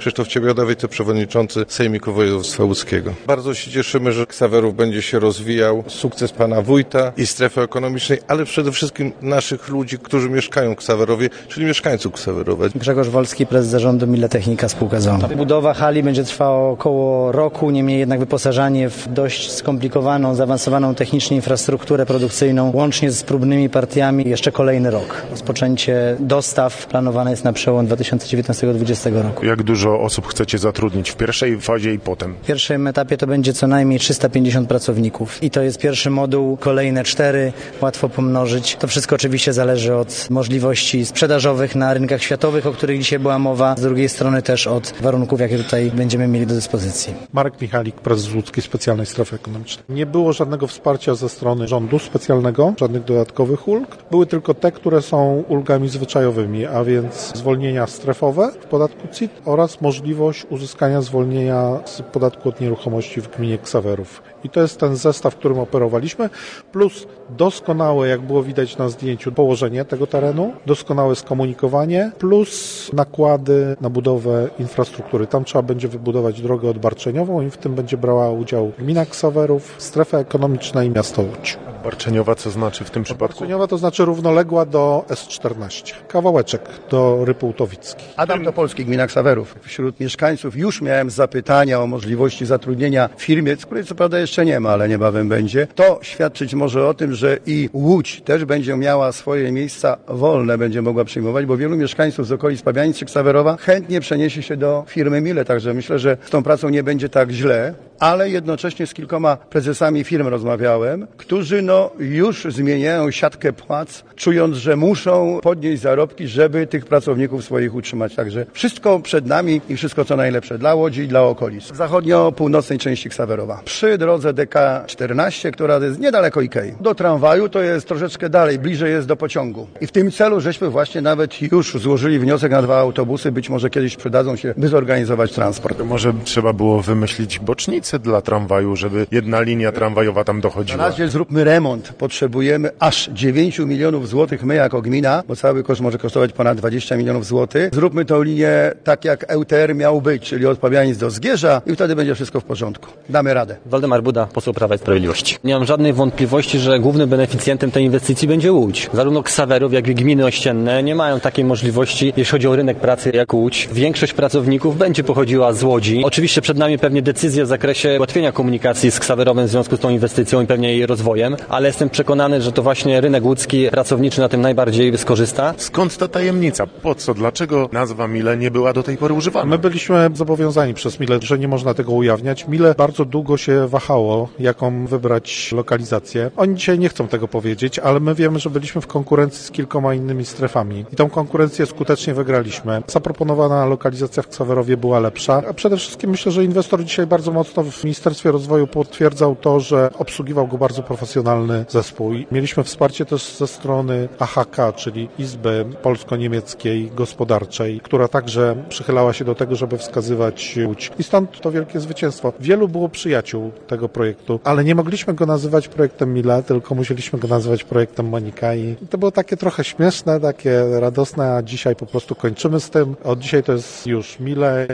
Krzysztof Ciebioda, wiceprzewodniczący Sejmiku Województwa Łódzkiego. Bardzo się cieszymy, że Ksawerów będzie się rozwijał. Sukces pana wójta i strefy ekonomicznej, ale przede wszystkim naszych ludzi, którzy mieszkają w Ksawerowie, czyli mieszkańców Ksawerowa. Grzegorz Wolski, prezes zarządu Mille Technika spółka z o.o. Budowa hali będzie trwała około roku, niemniej jednak wyposażanie w dość skomplikowaną, zaawansowaną technicznie infrastrukturę produkcyjną, łącznie z próbnymi partiami, jeszcze kolejny rok. Rozpoczęcie dostaw planowane jest na przełom 2019-2020 roku. Jak dużo osób chcecie zatrudnić w pierwszej fazie i potem? W pierwszym etapie to będzie co najmniej 350 pracowników i to jest pierwszy moduł, kolejne 4, łatwo pomnożyć. To wszystko oczywiście zależy od możliwości sprzedażowych na rynkach światowych, o których dzisiaj była mowa, z drugiej strony też od warunków, jakie tutaj będziemy mieli do dyspozycji. Marek Michalik, prezes Łódzkiej Specjalnej Strefy Ekonomicznej. Nie było żadnego wsparcia ze strony rządu specjalnego, żadnych dodatkowych ulg. Były tylko te, które są ulgami zwyczajowymi, a więc zwolnienia strefowe w podatku CIT oraz możliwość uzyskania zwolnienia z podatku od nieruchomości w gminie Ksawerów. I to jest ten zestaw, którym operowaliśmy, plus doskonałe, jak było widać na zdjęciu, położenie tego terenu, doskonałe skomunikowanie, plus nakłady na budowę infrastruktury. Tam trzeba będzie wybudować drogę odbarczeniową i w tym będzie brała udział gmina Ksawerów, strefa ekonomiczna i miasto Łódź. Odbarczeniowa co znaczy w tym przypadku? Odbarczeniowa to znaczy równoległa do S14. Kawałeczek do Rypułtowicki. Adam Topolski, gmina Ksawerów. Wśród mieszkańców już miałem zapytania o możliwości zatrudnienia w firmie, z której co prawda jeszcze nie ma, ale niebawem będzie. To świadczyć może o tym, że i Łódź też będzie miała swoje miejsca wolne, będzie mogła przyjmować, bo wielu mieszkańców z okolic Pabianic czy Ksawerowa chętnie przeniesie się do firmy Mille, także myślę, że z tą pracą nie będzie tak źle, ale jednocześnie z kilkoma prezesami firm rozmawiałem, którzy już zmieniają siatkę płac, czując, że muszą podnieść zarobki, żeby tych pracowników swoich utrzymać. Także wszystko przed nami i wszystko co najlepsze dla Łodzi i dla okolic. W zachodnio-północnej części Ksawerowa. Przy drodze DK14, która jest niedaleko Ikei. Do tramwaju to jest troszeczkę dalej, bliżej jest do pociągu. I w tym celu żeśmy właśnie nawet już złożyli wniosek na 2 autobusy, być może kiedyś przydadzą się, by zorganizować transport. To może trzeba było wymyślić bocznicę dla tramwaju, żeby jedna linia tramwajowa tam dochodziła. Na razie zróbmy remont. Potrzebujemy aż 9 milionów złotych my jako gmina, bo cały koszt może kosztować ponad 20 milionów złotych. Zróbmy tą linię tak jak EUTR miał być, czyli od Pabianic do Zgierza i wtedy będzie wszystko w porządku. Damy radę. Waldemar Buda, poseł Prawa i Sprawiedliwości. Nie mam żadnej wątpliwości, że głównym beneficjentem tej inwestycji będzie Łódź. Zarówno Ksawerów, jak i gminy ościenne nie mają takiej możliwości, jeśli chodzi o rynek pracy jak Łódź. Większość pracowników będzie pochodziła z Łodzi. Oczywiście przed nami pewnie decyzje w zakresie ułatwienia komunikacji z Ksawerowem w związku z tą inwestycją i pewnie jej rozwojem, ale jestem przekonany, że to właśnie rynek łódzki pracowniczy na tym najbardziej skorzysta. Skąd ta tajemnica? Po co? Dlaczego nazwa Mille nie była do tej pory używana? My byliśmy zobowiązani przez Mille, że nie można tego ujawniać. Mille bardzo długo się wahało, jaką wybrać lokalizację. Oni dzisiaj nie chcą tego powiedzieć, ale my wiemy, że byliśmy w konkurencji z kilkoma innymi strefami i tą konkurencję skutecznie wygraliśmy. Zaproponowana lokalizacja w Ksawerowie była lepsza, a przede wszystkim myślę, że inwestor dzisiaj bardzo mocno w Ministerstwie Rozwoju potwierdzał to, że obsługiwał go bardzo profesjonalny zespół. Mieliśmy wsparcie też ze strony AHK, czyli Izby Polsko-Niemieckiej Gospodarczej, która także przychylała się do tego, żeby wskazywać Łódź. I stąd to wielkie zwycięstwo. Wielu było przyjaciół tego projektu, ale nie mogliśmy go nazywać projektem Mille, tylko musieliśmy go nazywać projektem Monika i to było takie trochę śmieszne, takie radosne, a dzisiaj po prostu kończymy z tym. Od dzisiaj to jest już Mille.